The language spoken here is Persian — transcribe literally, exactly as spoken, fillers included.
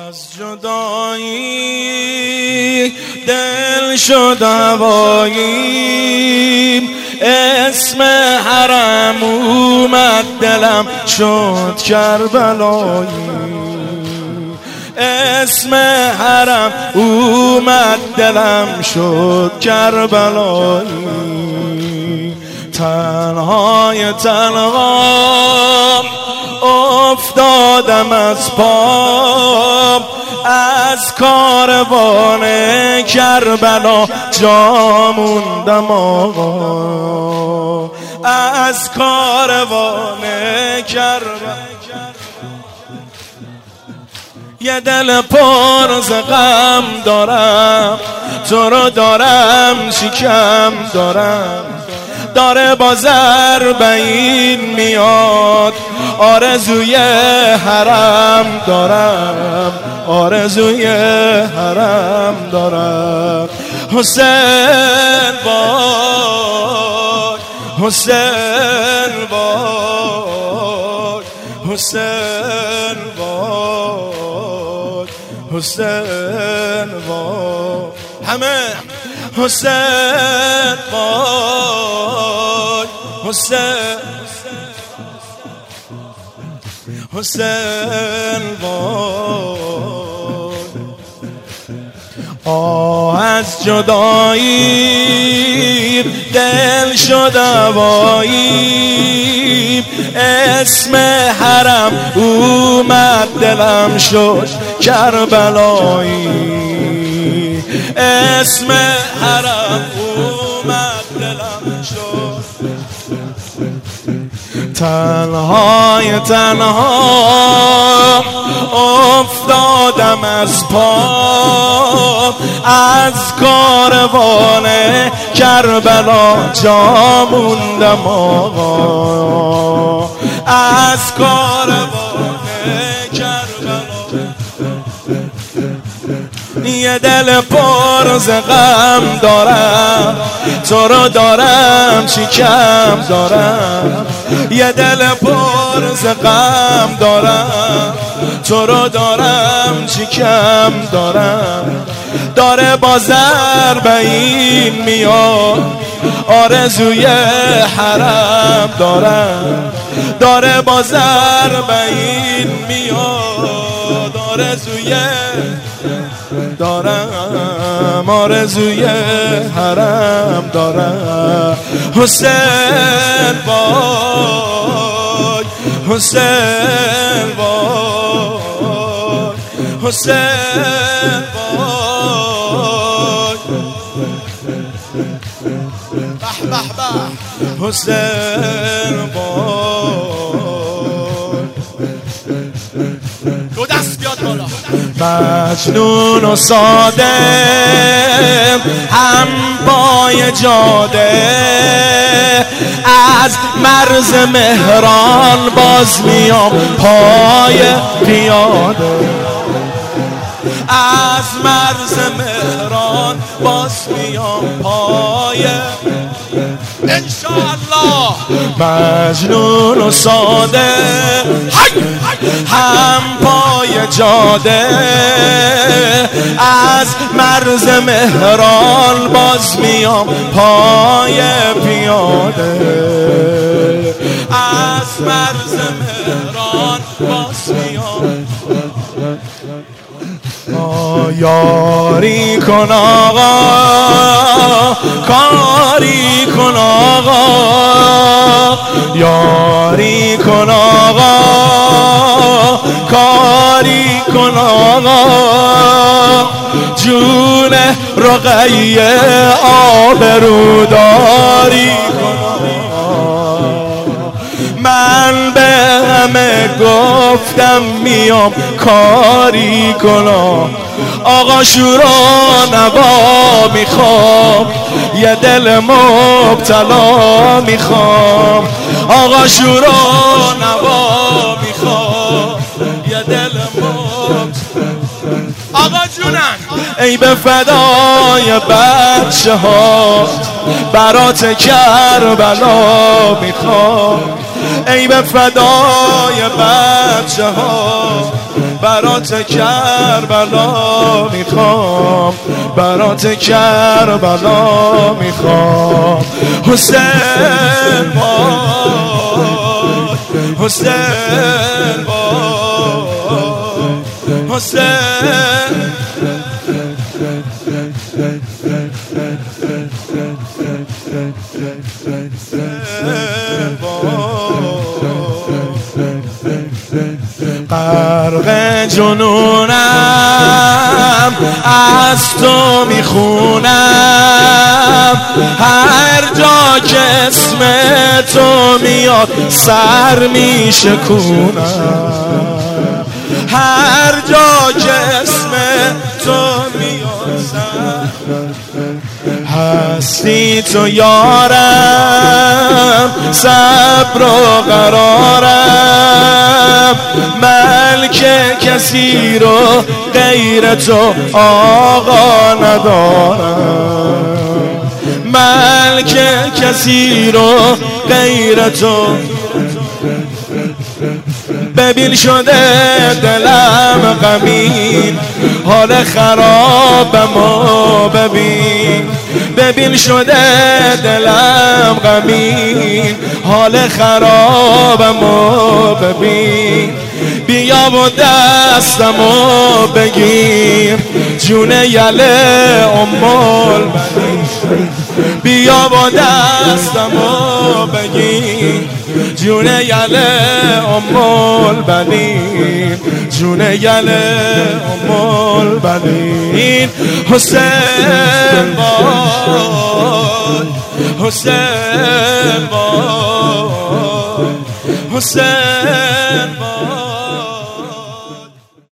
از جدایی دل شد هوایی، اسم حرم اومد دلم شد کربلایی، اسم حرم اومد دلم شد کربلایی. تنهای تنها افتادم از پا، از کاروان کربلا جا موندم آقا، از کاروان کربلا. یه دل پر ز غم دارم، تو رو دارم شکم دارم، داره با ضربین میاد، آرزوی حرم دارم، آرزوی حرم دارم. حسین وای، حسین وای، حسین وای، حسین وای، همه حسین وای، حسین، حسین وای. آه از جدایی دل شد هوایی، اسم حرم اومد دلم شد کربلایی، اسم حرم اومد دلم شد. تنهای تنها افتادم از پا، از کاروان کربلا جا موندم آقا، از کاروان کربلا. یه دل پر ز غم دارم، تو رو دارم شکم دارم، یه دل پر ز غم دارم، تو رو دارم شکم دارم، داره با ضربین میاد، آرزوی حرم دارم، داره با ضربین میاد، آرزوی دارم، آرزوی حرم دارم. حسین وای، حسین وای، حسین وای، به به به، حسین وای. دو دست بیاد بالا. مجنون و ساده هم پای جاده، از مرز مهران باز میام پای پیاده، از مرز مهران باز میام پای انشاءالله. مجنون و ساده هم پای جاده، از مرز مهران باز میام پای پیاده، از مرز مهران باز میام. یاری کن آقا، کاری کن آقا، یاری کن آقا، کاری کن آقا، جون رقیه آبروداری کن آقا. من به همه گفتم میام کاری کنم، آقا شورا نوا میخوام، یه دل مبتلا میخوام، آقا شورا نوا میخوام، یه دل مبتلا. آقا جونم ای به فدای بچه ها برات کربلا میخوام، ای به فدای بچه ها برات کربلا میخوام، برات کربلا میخوام. حسین باد، حسین باد، حسین. غرق جنونم از تو میخونم، هر جا که اسم تو میاد سر میشکونم، هر جا که اسم تو میاد سر. هستی تو یارم، صبر و قرارم، ملک کسی رو غیر تو آقا ندارم، ملک کسی رو غیر تو. ببین شده دلم غمین، حال خرابمو ببین، ببین شده دلم غمین، حال خرابمو ببین. بیا و دستمو بگیر جون یله ام البنین، بیا و دستمو بگیر جون یله ام البنین، جون یله ام البنین. حسین باد، حسین باد، حسین باد.